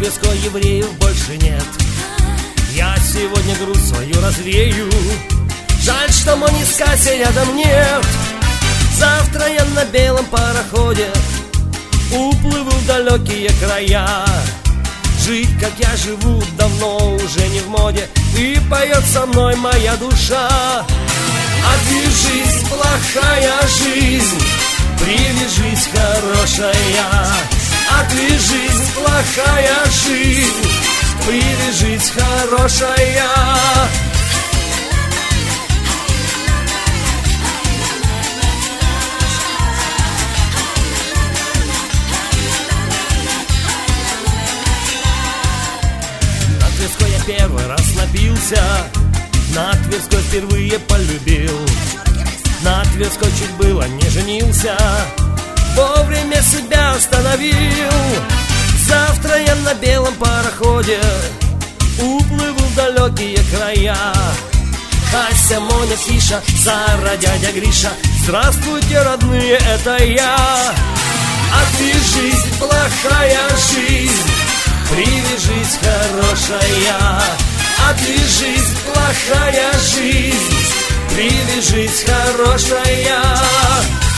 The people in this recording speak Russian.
Тверской евреев больше нет. Я сегодня грудь свою развею. Жаль, что Монискаси рядом нет. Завтра я на белом пароходе уплыву в далекие края. Жить, как я живу, давно уже не в моде, и поет со мной моя душа. А ты, жизнь, плохая жизнь, привяжись, хорошая. А ты, жизнь, плохая жизнь, привяжись, хорошая. На Тверской я первый раз напился, на Тверской впервые полюбил, на Тверской чуть было не женился, вовремя себя остановил. Завтра я на белом пароходе уплыву в далекие края. Ася, Моня, Фиша, Сара, дядя Гриша, здравствуйте, родные, это я. А ты, жизнь, плохая жизнь, привяжись, хорошая. А ты, жизнь, плохая жизнь, привяжись, хорошая.